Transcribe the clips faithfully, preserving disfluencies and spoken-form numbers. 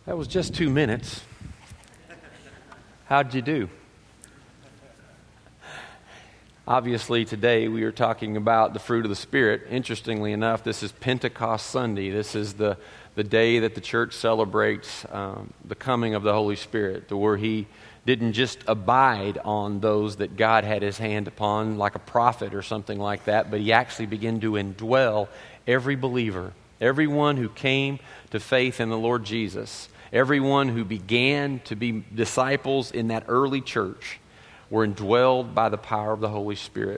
That was just two minutes. How'd you do? Obviously, today we are talking about the fruit of the Spirit. Interestingly enough, this is Pentecost Sunday. This is the, the day that the church celebrates um, the coming of the Holy Spirit, to where He didn't just abide on those that God had His hand upon like a prophet or something like that, but He actually began to indwell every believer, everyone who came to faith in the Lord Jesus, everyone who began to be disciples in that early church were indwelled by the power of the Holy Spirit.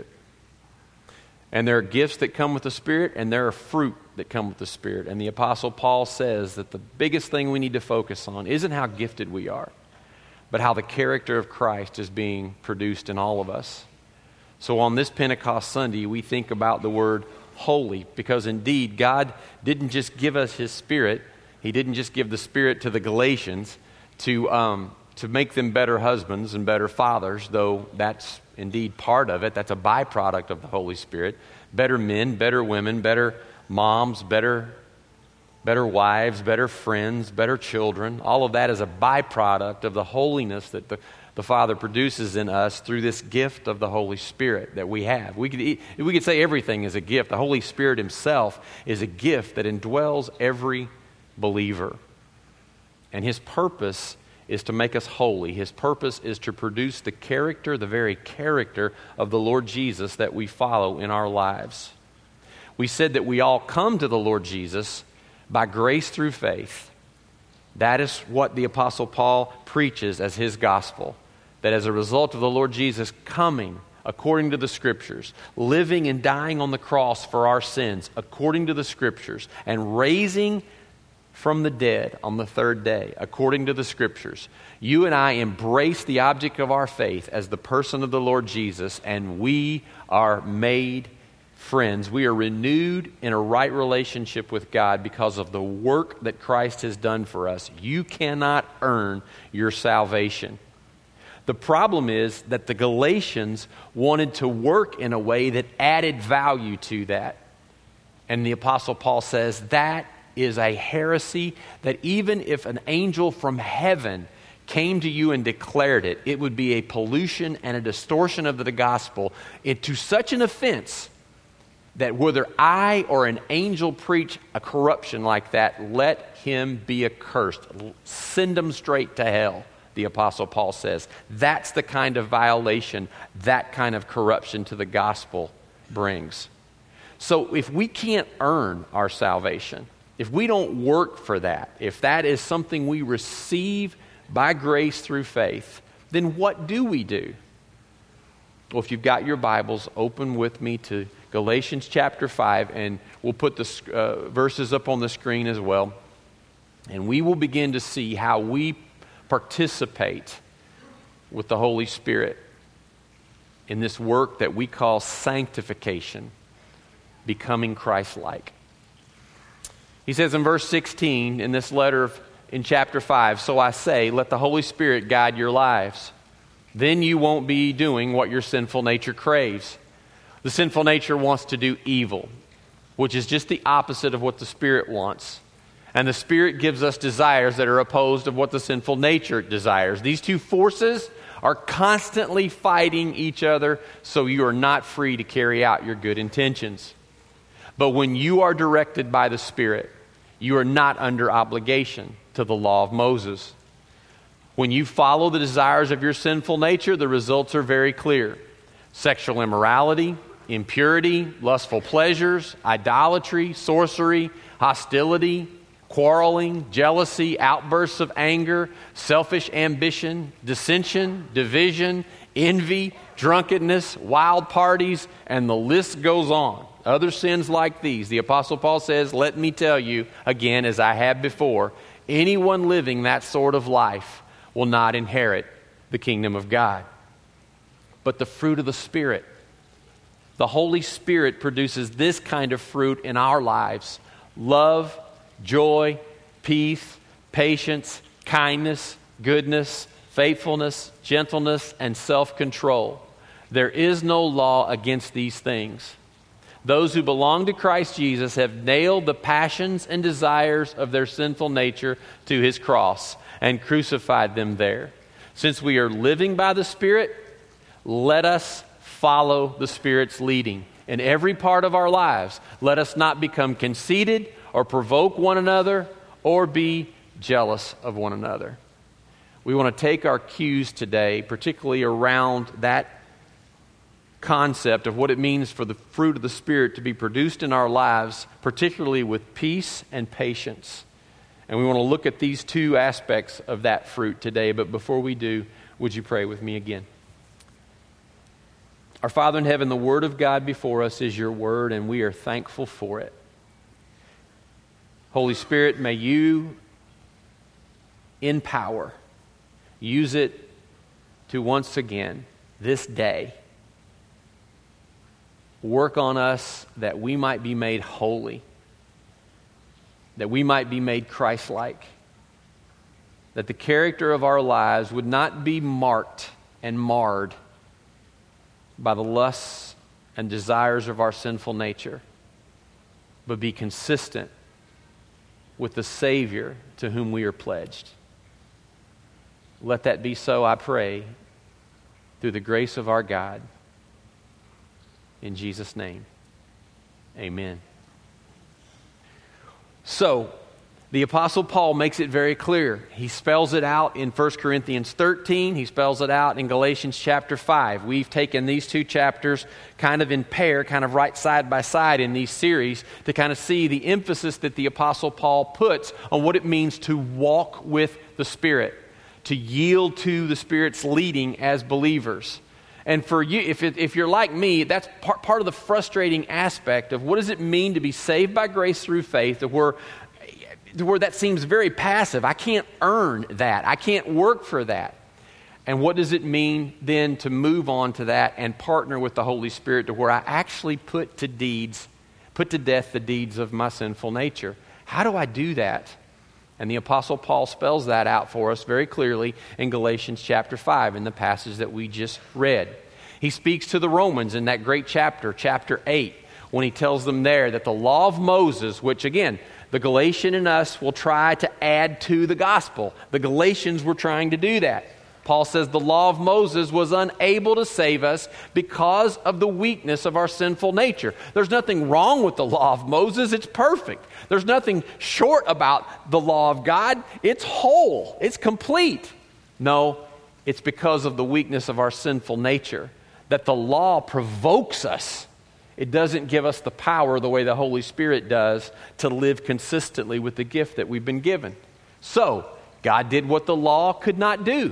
And there are gifts that come with the Spirit, and there are fruit that come with the Spirit. And the Apostle Paul says that the biggest thing we need to focus on isn't how gifted we are, but how the character of Christ is being produced in all of us. So on this Pentecost Sunday, we think about the word holy, because indeed God didn't just give us His Spirit. He didn't just give the Spirit to the Galatians to um, to make them better husbands and better fathers, though that's indeed part of it. That's a byproduct of the Holy Spirit. Better men, better women, better moms, better, better wives, better friends, better children. All of that is a byproduct of the holiness that the, the Father produces in us through this gift of the Holy Spirit that we have. We could, we could say everything is a gift. The Holy Spirit Himself is a gift that indwells every believer. And His purpose is to make us holy. His purpose is to produce the character, the very character of the Lord Jesus that we follow in our lives. We said that we all come to the Lord Jesus by grace through faith. That is what the Apostle Paul preaches as his gospel. That as a result of the Lord Jesus coming according to the Scriptures, living and dying on the cross for our sins according to the Scriptures, and raising from the dead on the third day, according to the Scriptures, you and I embrace the object of our faith as the person of the Lord Jesus, and we are made friends. We are renewed in a right relationship with God because of the work that Christ has done for us. You cannot earn your salvation. The problem is that the Galatians wanted to work in a way that added value to that. And the Apostle Paul says that is a heresy, that even if an angel from heaven came to you and declared it, it would be a pollution and a distortion of the gospel into such an offense that whether I or an angel preach a corruption like that, let him be accursed. Send him straight to hell, the Apostle Paul says. That's the kind of violation that kind of corruption to the gospel brings. So if we can't earn our salvation, if we don't work for that, if that is something we receive by grace through faith, then what do we do? Well, if you've got your Bibles, open with me to Galatians chapter five, and we'll put the uh, verses up on the screen as well. And we will begin to see how we participate with the Holy Spirit in this work that we call sanctification, becoming Christ-like. He says in verse sixteen in this letter of, in chapter five, "So I say, let the Holy Spirit guide your lives. Then you won't be doing what your sinful nature craves." The sinful nature wants to do evil, which is just the opposite of what the Spirit wants. And the Spirit gives us desires that are opposed of what the sinful nature desires. These two forces are constantly fighting each other, so you are not free to carry out your good intentions. But when you are directed by the Spirit, you are not under obligation to the law of Moses. When you follow the desires of your sinful nature, the results are very clear. Sexual immorality, impurity, lustful pleasures, idolatry, sorcery, hostility, quarreling, jealousy, outbursts of anger, selfish ambition, dissension, division, envy, drunkenness, wild parties, and the list goes on. Other sins like these, the Apostle Paul says, let me tell you again, as I have before, anyone living that sort of life will not inherit the kingdom of God. But the fruit of the Spirit, the Holy Spirit produces this kind of fruit in our lives: love, joy, peace, patience, kindness, goodness, faithfulness, gentleness, and self-control. There is no law against these things. Those who belong to Christ Jesus have nailed the passions and desires of their sinful nature to his cross and crucified them there. Since we are living by the Spirit, let us follow the Spirit's leading in every part of our lives. Let us not become conceited or provoke one another or be jealous of one another. We want to take our cues today, particularly around that concept of what it means for the fruit of the Spirit to be produced in our lives, particularly with peace and patience. And we want to look at these two aspects of that fruit today. But before we do, would you pray with me again? Our Father in heaven, the Word of God before us is your Word, and we are thankful for it. Holy Spirit, may you, in power, use it to once again, this day, work on us that we might be made holy, that we might be made Christ-like, that the character of our lives would not be marked and marred by the lusts and desires of our sinful nature, but be consistent with the Savior to whom we are pledged. Let that be so, I pray, through the grace of our God. In Jesus' name, amen. So, the Apostle Paul makes it very clear. He spells it out in First Corinthians thirteen. He spells it out in Galatians chapter five. We've taken these two chapters kind of in pair, kind of right side by side in these series to kind of see the emphasis that the Apostle Paul puts on what it means to walk with the Spirit, to yield to the Spirit's leading as believers. And for you, if it, if you're like me, that's part, part of the frustrating aspect of what does it mean to be saved by grace through faith, to where, to where that seems very passive. I can't earn that. I can't work for that. And what does it mean then to move on to that and partner with the Holy Spirit to where I actually put to deeds, put to death the deeds of my sinful nature? How do I do that? And the Apostle Paul spells that out for us very clearly in Galatians chapter five, in the passage that we just read. He speaks to the Romans in that great chapter, chapter eight, when he tells them there that the law of Moses, which again, the Galatian in us will try to add to the gospel. The Galatians were trying to do that. Paul says the law of Moses was unable to save us because of the weakness of our sinful nature. There's nothing wrong with the law of Moses. It's perfect. There's nothing short about the law of God. It's whole. It's complete. No, it's because of the weakness of our sinful nature that the law provokes us. It doesn't give us the power the way the Holy Spirit does to live consistently with the gift that we've been given. So, God did what the law could not do.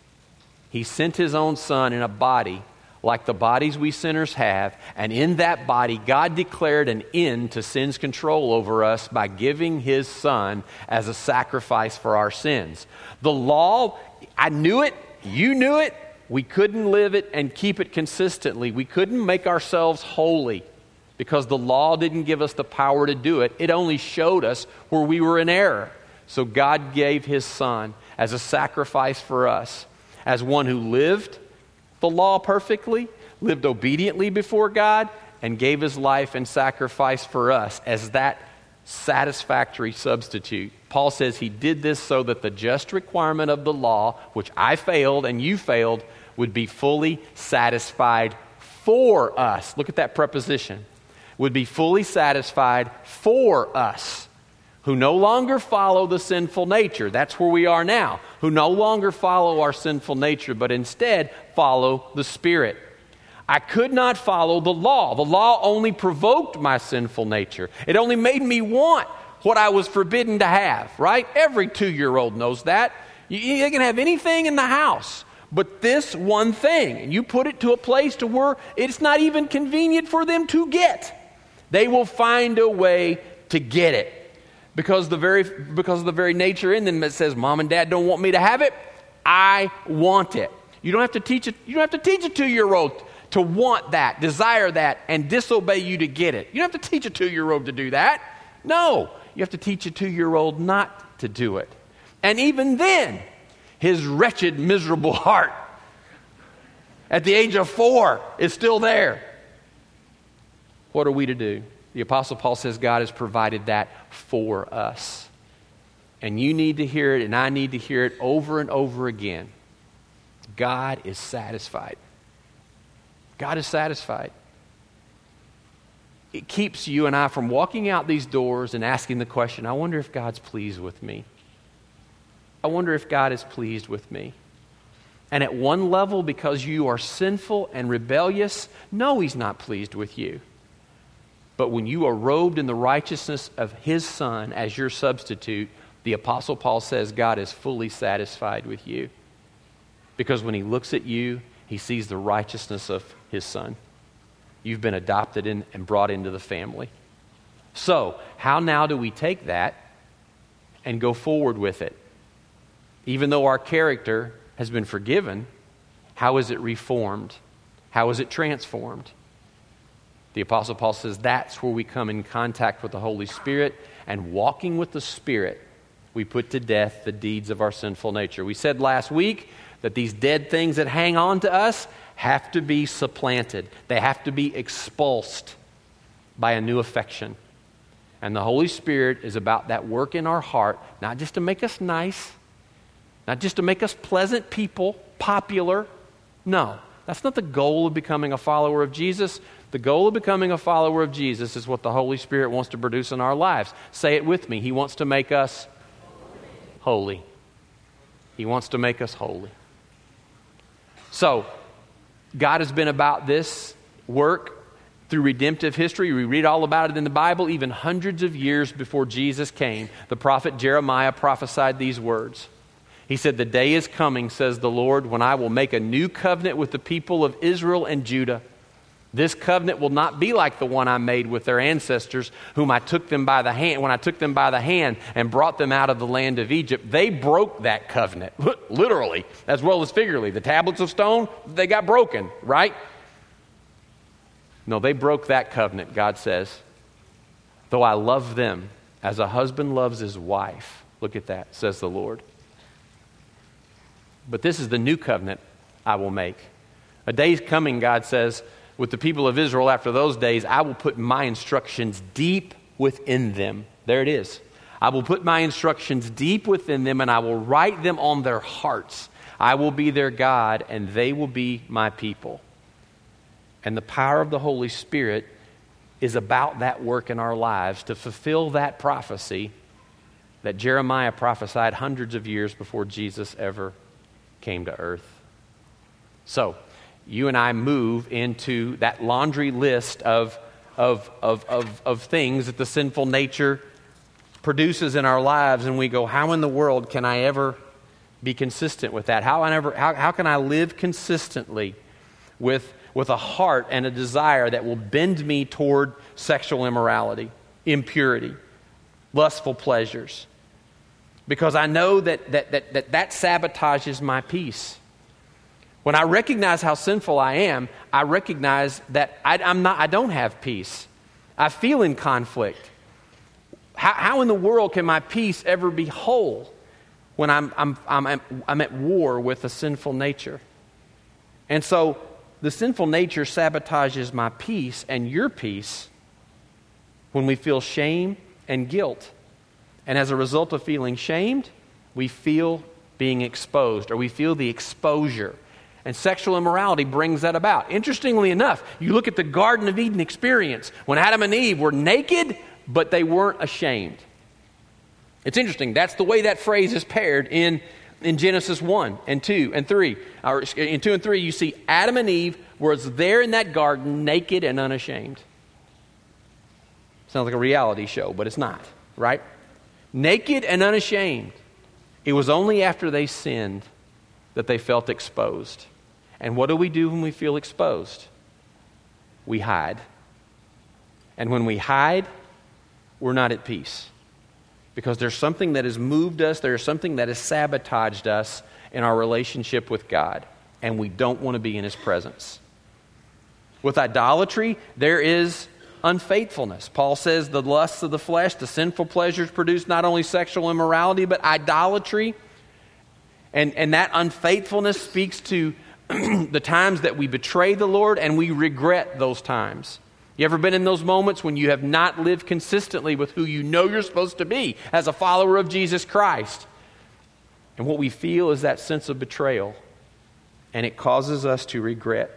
He sent His own Son in a body like the bodies we sinners have, and in that body, God declared an end to sin's control over us by giving His Son as a sacrifice for our sins. The law, I knew it, you knew it, we couldn't live it and keep it consistently. We couldn't make ourselves holy because the law didn't give us the power to do it. It only showed us where we were in error. So God gave His Son as a sacrifice for us, as one who lived the law perfectly, lived obediently before God, and gave His life and sacrifice for us as that satisfactory substitute. Paul says He did this so that the just requirement of the law, which I failed and you failed, would be fully satisfied for us. Look at that preposition. Would be fully satisfied for us, who no longer follow the sinful nature. That's where we are now. Who no longer follow our sinful nature, but instead follow the Spirit. I could not follow the law. The law only provoked my sinful nature. It only made me want what I was forbidden to have, right? Every two-year-old knows that. You, you can have anything in the house, but this one thing. And you put it to a place to where it's not even convenient for them to get. They will find a way to get it. Because the very because of the very nature in them that says, Mom and Dad don't want me to have it, I want it. You don't have to teach it, you don't have to teach a two-year-old to want that, desire that, and disobey you to get it. You don't have to teach a two-year-old to do that. No, you have to teach a two-year-old not to do it. And even then, his wretched, miserable heart at the age of four is still there. what are we to do? The Apostle Paul says God has provided that for us. And you need to hear it, and I need to hear it over and over again. God is satisfied. God is satisfied. It keeps you and I from walking out these doors and asking the question, I wonder if God's pleased with me. I wonder if God is pleased with me. And at one level, because you are sinful and rebellious, no, He's not pleased with you. But when you are robed in the righteousness of His Son as your substitute, the Apostle Paul says God is fully satisfied with you. Because when He looks at you, He sees the righteousness of His Son. You've been adopted in and brought into the family. So, how now do we take that and go forward with it? Even though our character has been forgiven, how is it reformed? How is it transformed? The Apostle Paul says that's where we come in contact with the Holy Spirit, and walking with the Spirit, we put to death the deeds of our sinful nature. We said last week that these dead things that hang on to us have to be supplanted. They have to be expulsed by a new affection. And the Holy Spirit is about that work in our heart, not just to make us nice, not just to make us pleasant people, popular. No, that's not the goal of becoming a follower of Jesus. The goal of becoming a follower of Jesus is what the Holy Spirit wants to produce in our lives. Say it with me. He wants to make us holy. He wants to make us holy. So, God has been about this work through redemptive history. We read all about it in the Bible, even hundreds of years before Jesus came. The prophet Jeremiah prophesied these words. He said, "The day is coming, says the Lord, when I will make a new covenant with the people of Israel and Judah. This covenant will not be like the one I made with their ancestors, whom I took them by the hand, when I took them by the hand and brought them out of the land of Egypt." They broke that covenant, literally, as well as figuratively. The tablets of stone, they got broken, right? No, they broke that covenant, God says. "Though I love them as a husband loves his wife." Look at that, says the Lord. "But this is the new covenant I will make. A day is coming," God says, "with the people of Israel after those days, I will put my instructions deep within them." There it is. "I will put my instructions deep within them, and I will write them on their hearts. I will be their God, and they will be my people." And the power of the Holy Spirit is about that work in our lives to fulfill that prophecy that Jeremiah prophesied hundreds of years before Jesus ever came to earth. So, you and I move into that laundry list of, of, of, of, of things that the sinful nature produces in our lives, and we go, how in the world can I ever be consistent with that? How, I ever, how, how can I live consistently with, with a heart and a desire that will bend me toward sexual immorality, impurity, lustful pleasures? Because I know that that, that, that, that sabotages my peace. When I recognize how sinful I am, I recognize that I, I'm not, I don't have peace. I feel in conflict. How, how in the world can my peace ever be whole when I'm, I'm, I'm, I'm at war with a sinful nature? And so the sinful nature sabotages my peace and your peace when we feel shame and guilt. And as a result of feeling shamed, we feel being exposed, or we feel the exposure. And sexual immorality brings that about. Interestingly enough, you look at the Garden of Eden experience when Adam and Eve were naked, but they weren't ashamed. It's interesting. That's the way that phrase is paired in, in Genesis one and two and three. Or in two and three, you see Adam and Eve was there in that garden, naked and unashamed. Sounds like a reality show, but it's not, right? Naked and unashamed. It was only after they sinned that they felt exposed. And what do we do when we feel exposed? We hide. And when we hide, we're not at peace. Because there's something that has moved us, there's something that has sabotaged us in our relationship with God. And we don't want to be in His presence. With idolatry, there is unfaithfulness. Paul says the lusts of the flesh, the sinful pleasures produce not only sexual immorality, but idolatry. And, and that unfaithfulness speaks to the times that we betray the Lord, and we regret those times. You ever been in those moments when you have not lived consistently with who you know you're supposed to be as a follower of Jesus Christ? And what we feel is that sense of betrayal, and it causes us to regret.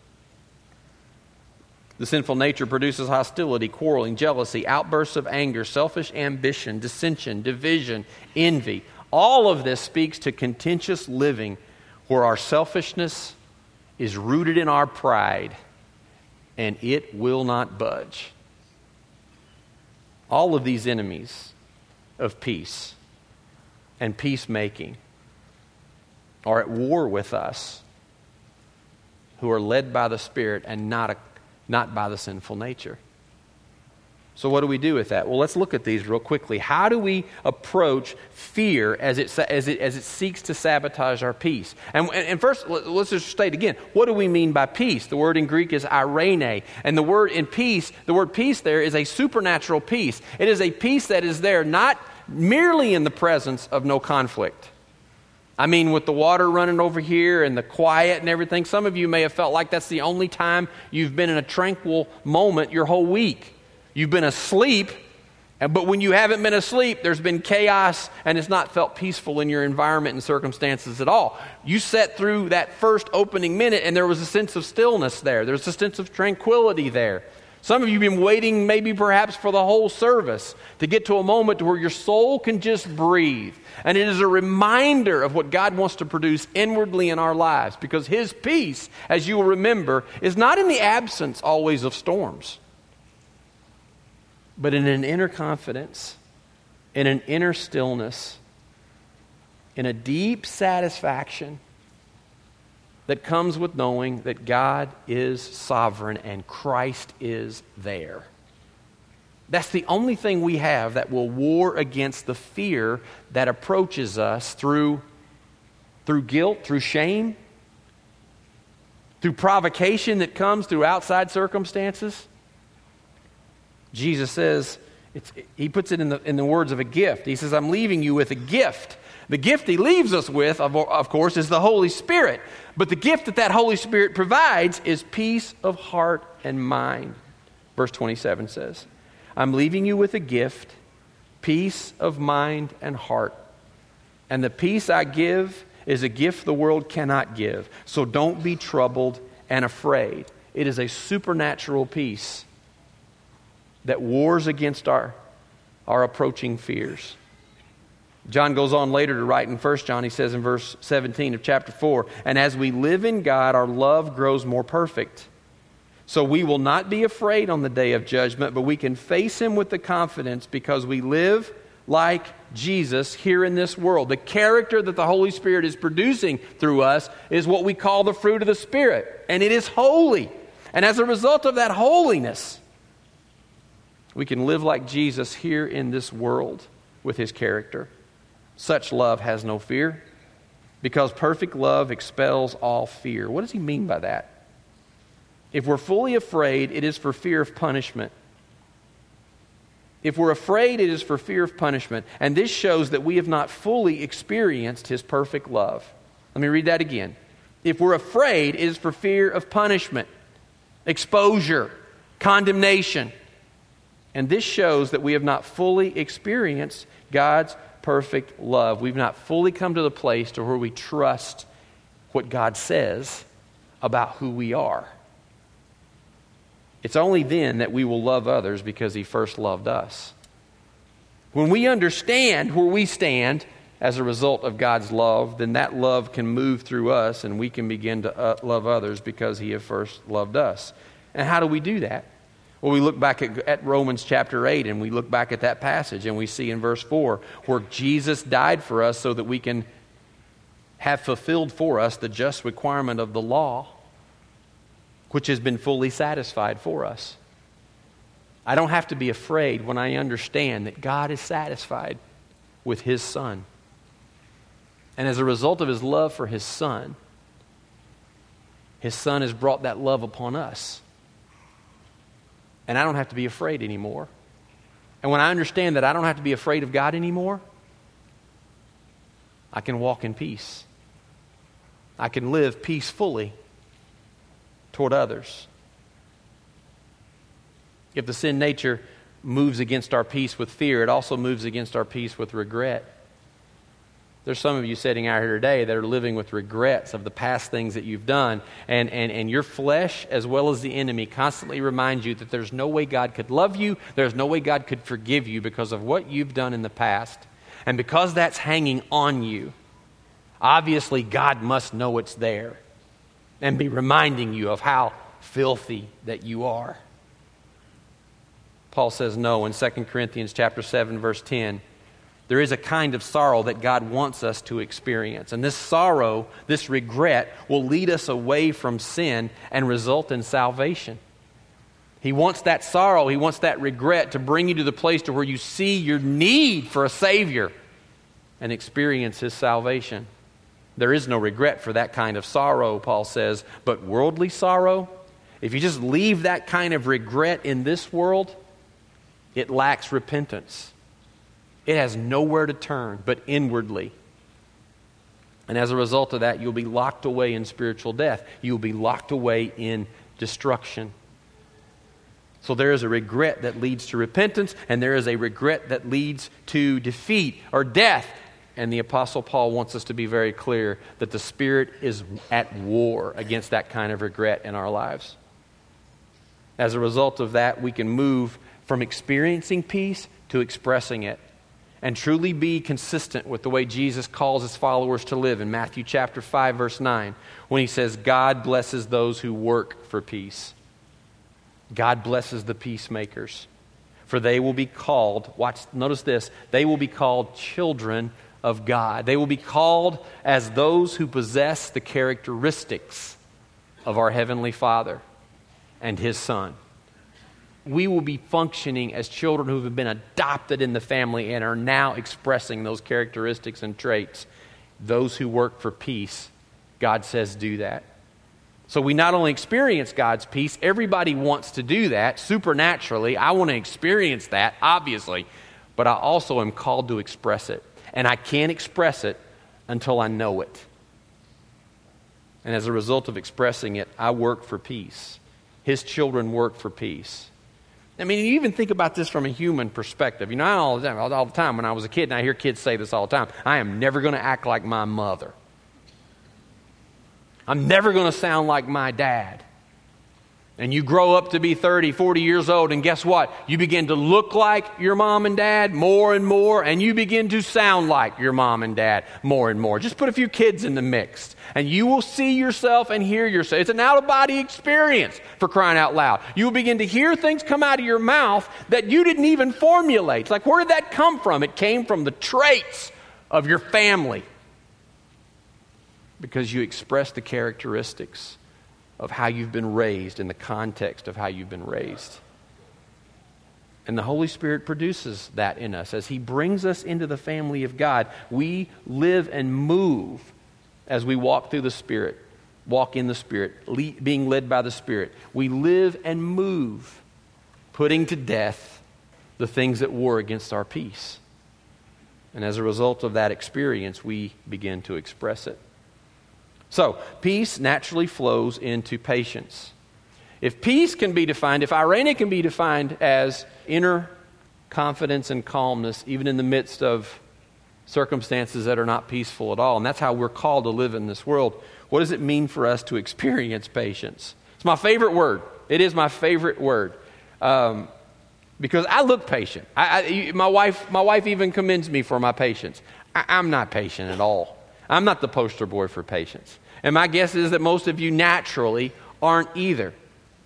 The sinful nature produces hostility, quarreling, jealousy, outbursts of anger, selfish ambition, dissension, division, envy. All of this speaks to contentious living where our selfishness is rooted in our pride and it will not budge. All of these enemies of peace and peacemaking are at war with us who are led by the Spirit and not a not by the sinful nature. So what do we do with that? Well, let's look at these real quickly. How do we approach fear as it as it as it seeks to sabotage our peace? And, and first, let's just state again, what do we mean by peace? The word in Greek is eirene, and the word in peace, the word peace there is a supernatural peace. It is a peace that is there not merely in the presence of no conflict. I mean, with the water running over here and the quiet and everything, some of you may have felt like that's the only time you've been in a tranquil moment your whole week. You've been asleep, but when you haven't been asleep, there's been chaos and it's not felt peaceful in your environment and circumstances at all. You sat through that first opening minute and there was a sense of stillness there. There's a sense of tranquility there. Some of you have been waiting maybe perhaps for the whole service to get to a moment where your soul can just breathe. And it is a reminder of what God wants to produce inwardly in our lives, because His peace, as you will remember, is not in the absence always of storms, but in an inner confidence, in an inner stillness, in a deep satisfaction that comes with knowing that God is sovereign and Christ is there. That's the only thing we have that will war against the fear that approaches us through, through guilt, through shame, through provocation that comes through outside circumstances. Jesus says, it's, He puts it in the, in the words of a gift. He says, I'm leaving you with a gift. The gift He leaves us with, of, of course, is the Holy Spirit. But the gift that that Holy Spirit provides is peace of heart and mind. Verse twenty-seven says, I'm leaving you with a gift, peace of mind and heart. And the peace I give is a gift the world cannot give. So don't be troubled and afraid. It is a supernatural peace that wars against our, our approaching fears. John goes on later to write in First John, he says in verse seventeen of chapter four, and as we live in God, our love grows more perfect. So we will not be afraid on the day of judgment, but we can face Him with the confidence because we live like Jesus here in this world. The character that the Holy Spirit is producing through us is what we call the fruit of the Spirit, and it is holy. And as a result of that holiness, we can live like Jesus here in this world with His character. Such love has no fear, because perfect love expels all fear. What does He mean by that? If we're fully afraid, it is for fear of punishment. If we're afraid, it is for fear of punishment. And this shows that we have not fully experienced His perfect love. Let me read that again. If we're afraid, it is for fear of punishment, exposure, condemnation. And this shows that we have not fully experienced God's perfect love. We've not fully come to the place to where we trust what God says about who we are. It's only then that we will love others because He first loved us. When we understand where we stand as a result of God's love, then that love can move through us and we can begin to uh, love others because He has first loved us. And how do we do that? Well, we look back at, at Romans chapter eight and we look back at that passage and we see in verse four where Jesus died for us so that we can have fulfilled for us the just requirement of the law, which has been fully satisfied for us. I don't have to be afraid when I understand that God is satisfied with His Son. And as a result of His love for His Son, His Son has brought that love upon us. And I don't have to be afraid anymore. And when I understand that I don't have to be afraid of God anymore, I can walk in peace. I can live peacefully toward others. If the sin nature moves against our peace with fear, it also moves against our peace with regret. There's some of you sitting out here today that are living with regrets of the past things that you've done. And, and, and your flesh, as well as the enemy, constantly reminds you that there's no way God could love you. There's no way God could forgive you because of what you've done in the past. And because that's hanging on you, obviously God must know it's there and be reminding you of how filthy that you are. Paul says no in Second Corinthians chapter seven, verse ten. There is a kind of sorrow that God wants us to experience. And this sorrow, this regret, will lead us away from sin and result in salvation. He wants that sorrow, he wants that regret to bring you to the place to where you see your need for a Savior and experience His salvation. There is no regret for that kind of sorrow, Paul says, but worldly sorrow, if you just leave that kind of regret in this world, it lacks repentance. It has nowhere to turn but inwardly. And as a result of that, you'll be locked away in spiritual death. You'll be locked away in destruction. So there is a regret that leads to repentance, and there is a regret that leads to defeat or death. And the Apostle Paul wants us to be very clear that the Spirit is at war against that kind of regret in our lives. As a result of that, we can move from experiencing peace to expressing it, and truly be consistent with the way Jesus calls His followers to live in Matthew chapter five, verse nine, when He says, God blesses those who work for peace. God blesses the peacemakers, for they will be called, watch, notice this, they will be called children of God. They will be called as those who possess the characteristics of our Heavenly Father and His Son. We will be functioning as children who have been adopted in the family and are now expressing those characteristics and traits. Those who work for peace, God says do that. So we not only experience God's peace, everybody wants to do that supernaturally. I want to experience that, obviously, but I also am called to express it. And I can't express it until I know it. And as a result of expressing it, I work for peace. His children work for peace. I mean, you even think about this from a human perspective. You know, I all the time, all the time when I was a kid, and I hear kids say this all the time, I am never going to act like my mother. I'm never going to sound like my dad. And you grow up to be thirty, forty years old, and guess what? You begin to look like your mom and dad more and more, and you begin to sound like your mom and dad more and more. Just put a few kids in the mix, and you will see yourself and hear yourself. It's an out-of-body experience, for crying out loud. You will begin to hear things come out of your mouth that you didn't even formulate. It's like, where did that come from? It came from the traits of your family, because you express the characteristics of how you've been raised in the context of how you've been raised. And the Holy Spirit produces that in us. As He brings us into the family of God, we live and move as we walk through the Spirit, walk in the Spirit, lead, being led by the Spirit. We live and move, putting to death the things that war against our peace. And as a result of that experience, we begin to express it. So, peace naturally flows into patience. If peace can be defined, if irene can be defined as inner confidence and calmness, even in the midst of circumstances that are not peaceful at all, and that's how we're called to live in this world, what does it mean for us to experience patience? It's my favorite word. It is my favorite word. Um, because I look patient. I, I, my wife, my wife even commends me for my patience. I, I'm not patient at all. I'm not the poster boy for patience. And my guess is that most of you naturally aren't either.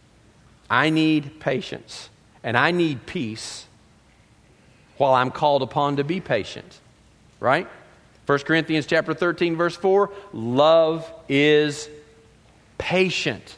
I need patience, and I need peace while I'm called upon to be patient. Right? First Corinthians chapter thirteen, verse four, love is patient.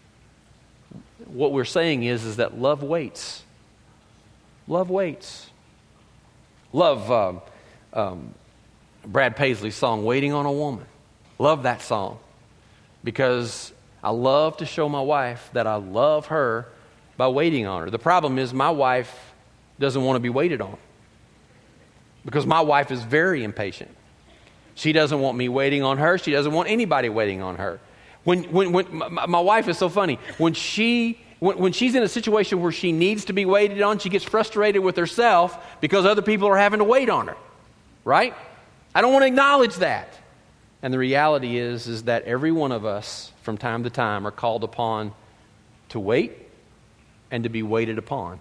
What we're saying is, is that love waits. Love waits. Love um, um, Brad Paisley's song, Waiting on a Woman. Love that song. Because I love to show my wife that I love her by waiting on her. The problem is my wife doesn't want to be waited on. Because my wife is very impatient. She doesn't want me waiting on her. She doesn't want anybody waiting on her. When, when, when my, my wife is so funny. When she when, when she's in a situation where she needs to be waited on, she gets frustrated with herself because other people are having to wait on her, right? I don't want to acknowledge that. And the reality is, is that every one of us from time to time are called upon to wait and to be waited upon.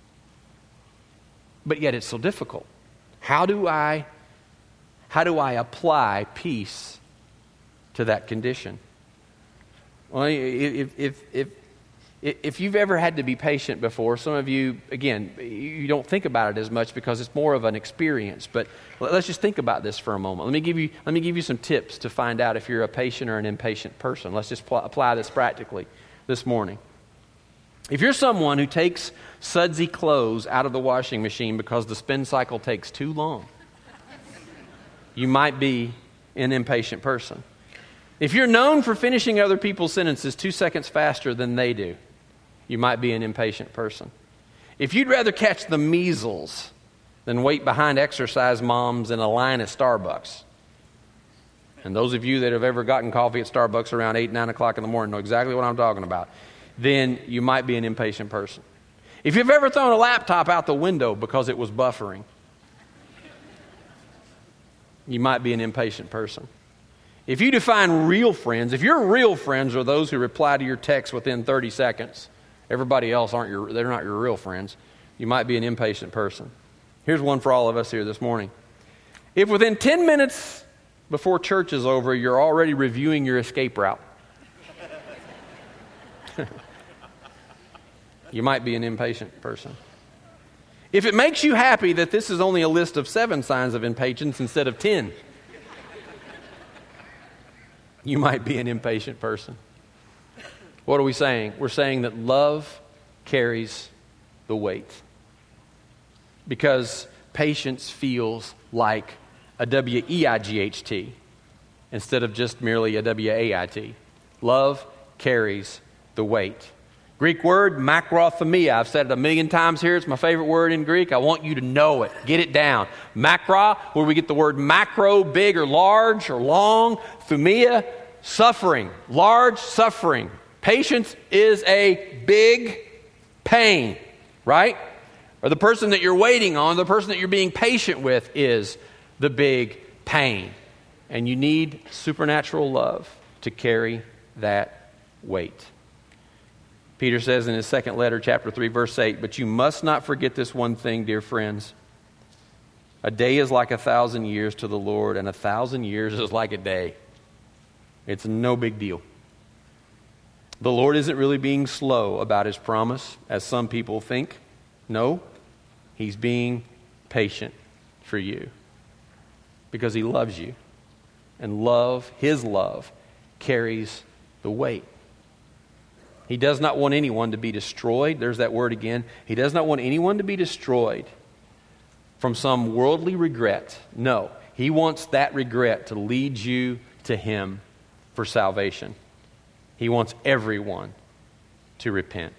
But yet it's so difficult. How do I, how do I apply peace to that condition? Well, if, if, if, if you've ever had to be patient before, some of you, again, you don't think about it as much because it's more of an experience. But let's just think about this for a moment. Let me give you, let me give you some tips to find out if you're a patient or an impatient person. Let's just pl- apply this practically this morning. If you're someone who takes sudsy clothes out of the washing machine because the spin cycle takes too long, you might be an impatient person. If you're known for finishing other people's sentences two seconds faster than they do, you might be an impatient person. If you'd rather catch the measles than wait behind exercise moms in a line at Starbucks, and those of you that have ever gotten coffee at Starbucks around eight, nine o'clock in the morning know exactly what I'm talking about, then you might be an impatient person. If you've ever thrown a laptop out the window because it was buffering, you might be an impatient person. If you define real friends, if your real friends are those who reply to your text within thirty seconds, everybody else aren't your, they're not your real friends, you might be an impatient person. Here's one for all of us here this morning. If within ten minutes before church is over, you're already reviewing your escape route, you might be an impatient person. If it makes you happy that this is only a list of seven signs of impatience instead of ten, you might be an impatient person. What are we saying? We're saying that love carries the weight. Because patience feels like a W E I G H T instead of just merely a W A I T. Love carries the weight. Greek word, makrothumia. I've said it a million times here. It's my favorite word in Greek. I want you to know it. Get it down. Makra, where we get the word macro, big or large or long. Thumia, suffering. Large suffering. Patience is a big pain, right? Or the person that you're waiting on, the person that you're being patient with is the big pain. And you need supernatural love to carry that weight. Peter says in his second letter, chapter three, verse eight, but you must not forget this one thing, dear friends. A day is like a thousand years to the Lord, and a thousand years is like a day. It's no big deal. The Lord isn't really being slow about his promise, as some people think. No, he's being patient for you because he loves you. And love, his love, carries the weight. He does not want anyone to be destroyed. There's that word again. He does not want anyone to be destroyed from some worldly regret. No, he wants that regret to lead you to him for salvation. He wants everyone to repent.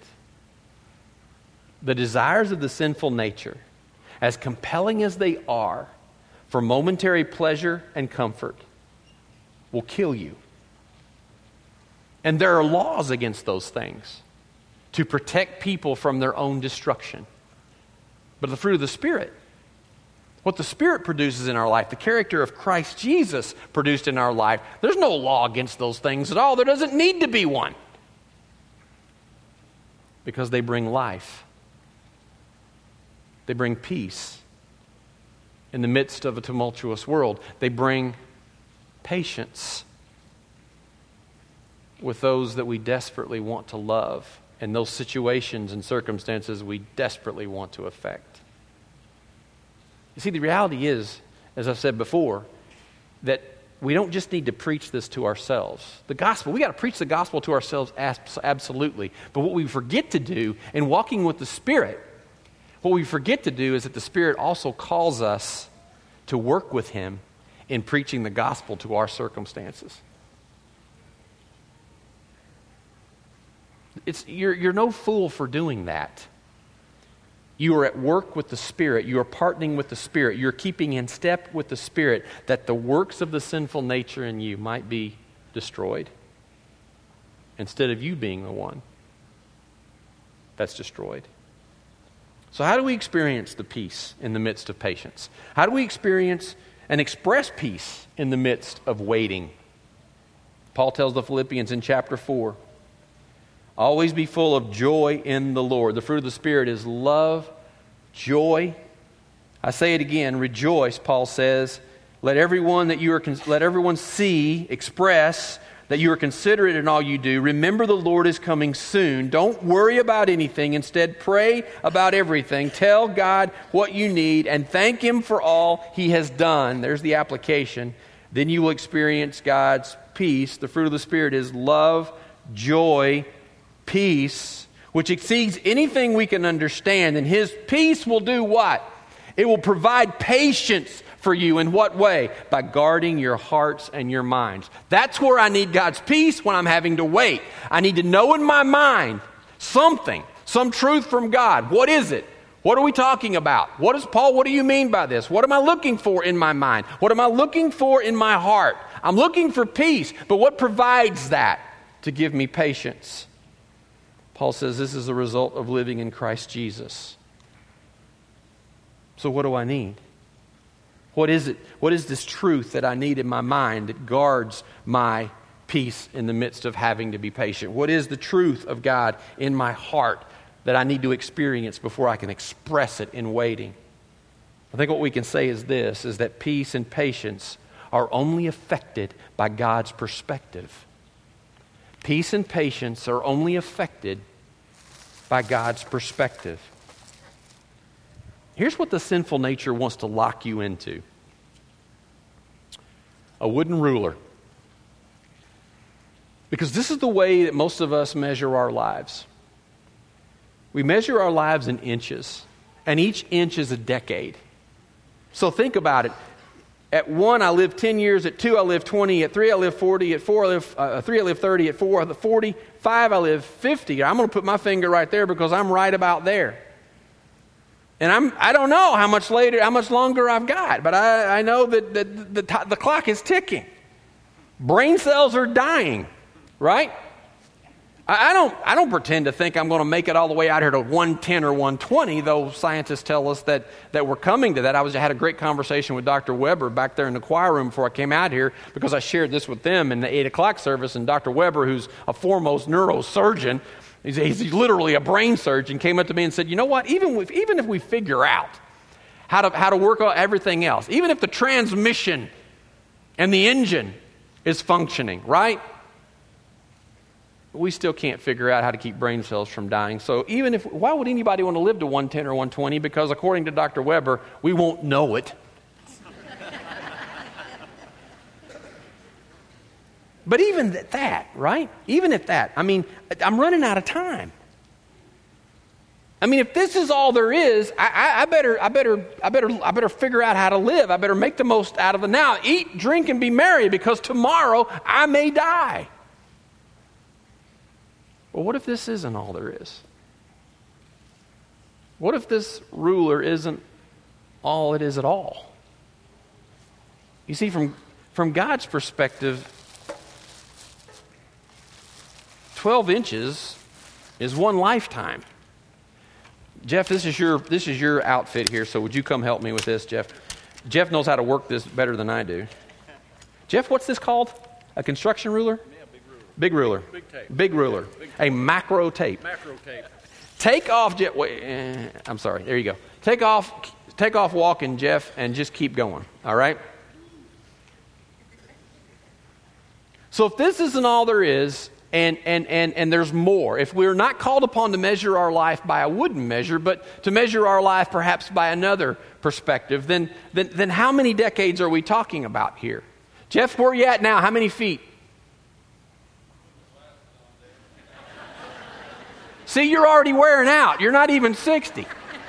The desires of the sinful nature, as compelling as they are for momentary pleasure and comfort, will kill you. And there are laws against those things to protect people from their own destruction. But the fruit of the Spirit, what the Spirit produces in our life, the character of Christ Jesus produced in our life, there's no law against those things at all. There doesn't need to be one. Because they bring life. They bring peace in the midst of a tumultuous world. They bring patience with those that we desperately want to love and those situations and circumstances we desperately want to affect. You see, the reality is, as I've said before, that we don't just need to preach this to ourselves. The gospel, we got to preach the gospel to ourselves absolutely. But what we forget to do in walking with the Spirit, what we forget to do is that the Spirit also calls us to work with him in preaching the gospel to our circumstances. It's, you're, you're no fool for doing that. You are at work with the Spirit. You are partnering with the Spirit. You're keeping in step with the Spirit that the works of the sinful nature in you might be destroyed instead of you being the one that's destroyed. So how do we experience the peace in the midst of patience? How do we experience and express peace in the midst of waiting? Paul tells the Philippians in chapter four, always be full of joy in the Lord. The fruit of the Spirit is love, joy. I say it again, rejoice, Paul says. Let everyone that you are let everyone see, express that you are considerate in all you do. Remember the Lord is coming soon. Don't worry about anything. Instead, pray about everything. Tell God what you need and thank Him for all He has done. There's the application. Then you will experience God's peace. The fruit of the Spirit is love, joy, peace, which exceeds anything we can understand. And His peace will do what? It will provide patience for you. In what way? By guarding your hearts and your minds. That's where I need God's peace when I'm having to wait. I need to know in my mind something, some truth from God. What is it? What are we talking about? What is Paul, what do you mean by this? What am I looking for in my mind? What am I looking for in my heart? I'm looking for peace, but what provides that to give me patience? Paul says this is the result of living in Christ Jesus. So what do I need? What is it? What is this truth that I need in my mind that guards my peace in the midst of having to be patient? What is the truth of God in my heart that I need to experience before I can express it in waiting? I think what we can say is this, is that peace and patience are only affected by God's perspective. Peace and patience are only affected by God's perspective. Here's what the sinful nature wants to lock you into. A wooden ruler. Because this is the way that most of us measure our lives. We measure our lives in inches, and each inch is a decade. So think about it. At one, I live ten years. At two, I live twenty. At three, I live forty. At four, I live uh, three, I live thirty. At four, I live forty. Five, I live fifty. I'm going to put my finger right there because I'm right about there. And I'm, I don't know how much later, how much longer I've got, but I, I know that the, the, the, the clock is ticking. Brain cells are dying, right? I, I don't I don't pretend to think I'm going to make it all the way out here to one ten or one twenty, though scientists tell us that, that we're coming to that. I was I had a great conversation with Doctor Weber back there in the choir room before I came out here because I shared this with them in the eight o'clock service, and Doctor Weber, who's a foremost neurosurgeon, He's, he's literally a brain surgeon, came up to me and said, you know what, even if, even if we figure out how to, how to work on everything else, even if the transmission and the engine is functioning, right? We still can't figure out how to keep brain cells from dying. So even if, why would anybody want to live to one ten or one twenty? Because according to Doctor Weber, we won't know it. But even at that, right? Even at that, I mean, I'm running out of time. I mean, if this is all there is, I, I, I better, I better, I better, I better figure out how to live. I better make the most out of the now. Eat, drink, and be merry, because tomorrow I may die. Well, what if this isn't all there is? What if this ruler isn't all it is at all? You see, from from God's perspective, twelve inches is one lifetime. Jeff, this is your this is your outfit here, so would you come help me with this, Jeff? Jeff knows how to work this better than I do. Jeff, what's this called? A construction ruler? Yeah, big ruler. Big ruler. Big tape. Big ruler. Big tape. A macro tape. Macro tape. Take off, Jeff. Wait, eh, I'm sorry. There you go. Take off, take off walking, Jeff, and just keep going. All right? So if this isn't all there is, And, and, and, and there's more. If we're not called upon to measure our life by a wooden measure, but to measure our life perhaps by another perspective, then, then, then how many decades are we talking about here? Jeff, where are you at now? How many feet? See, you're already wearing out. You're not even sixty.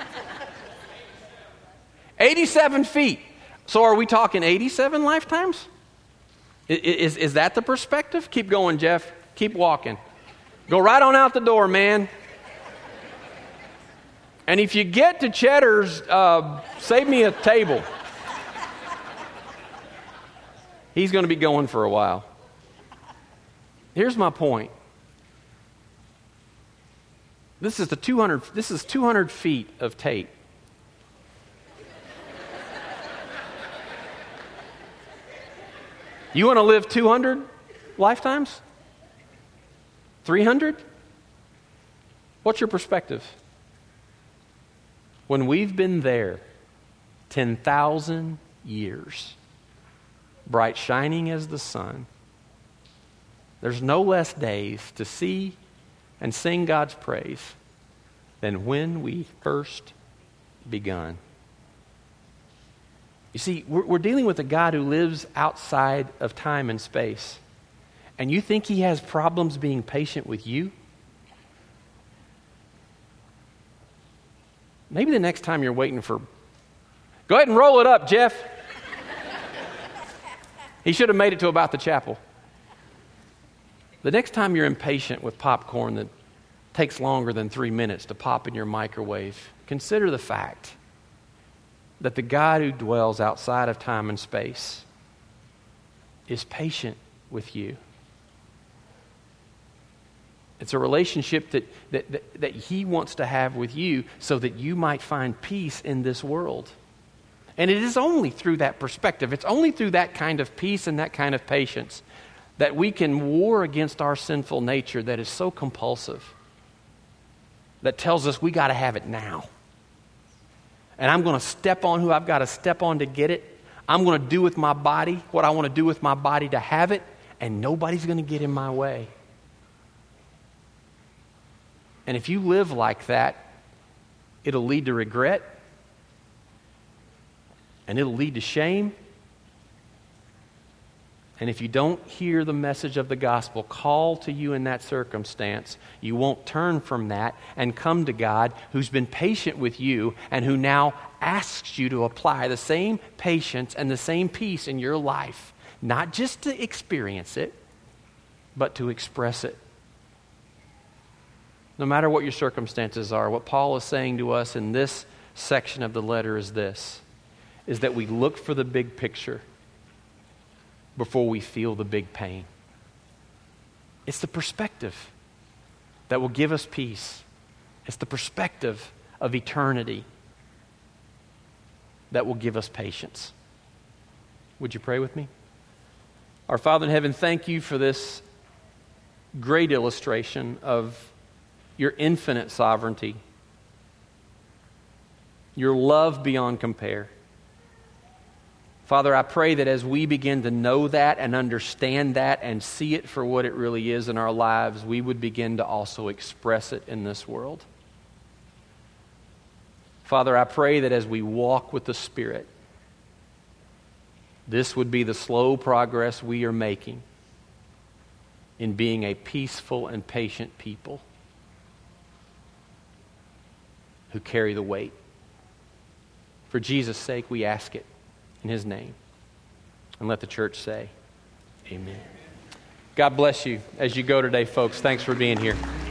eighty-seven feet. So are we talking eighty-seven lifetimes? Is, is, is that the perspective? Keep going, Jeff. Keep walking. Go right on out the door, man. And if you get to Cheddar's, uh, save me a table. He's going to be going for a while. Here's my point. This is the two hundred, this is two hundred feet of tape. You want to live two hundred lifetimes? three hundred? What's your perspective? When we've been there ten thousand years, bright shining as the sun, there's no less days to see and sing God's praise than when we first begun. You see, we're, we're dealing with a God who lives outside of time and space. And you think he has problems being patient with you? Maybe the next time you're waiting for... Go ahead and roll it up, Jeff. He should have made it to about the chapel. The next time you're impatient with popcorn that takes longer than three minutes to pop in your microwave, consider the fact that the God who dwells outside of time and space is patient with you. It's a relationship that, that, that, that he wants to have with you so that you might find peace in this world. And it is only through that perspective, it's only through that kind of peace and that kind of patience that we can war against our sinful nature that is so compulsive, that tells us we got to have it now. And I'm going to step on who I've got to step on to get it. I'm going to do with my body what I want to do with my body to have it, and nobody's going to get in my way. And if you live like that, it'll lead to regret, and it'll lead to shame. And if you don't hear the message of the gospel call to you in that circumstance, you won't turn from that and come to God, who's been patient with you and who now asks you to apply the same patience and the same peace in your life, not just to experience it, but to express it. No matter what your circumstances are, what Paul is saying to us in this section of the letter is this, is that we look for the big picture before we feel the big pain. It's the perspective that will give us peace. It's the perspective of eternity that will give us patience. Would you pray with me? Our Father in heaven, thank you for this great illustration of your infinite sovereignty, your love beyond compare. Father, I pray that as we begin to know that and understand that and see it for what it really is in our lives, we would begin to also express it in this world. Father, I pray that as we walk with the Spirit, this would be the slow progress we are making in being a peaceful and patient people who carry the weight. For Jesus' sake, we ask it in his name. And let the church say, amen. God bless you as you go today, folks. Thanks for being here.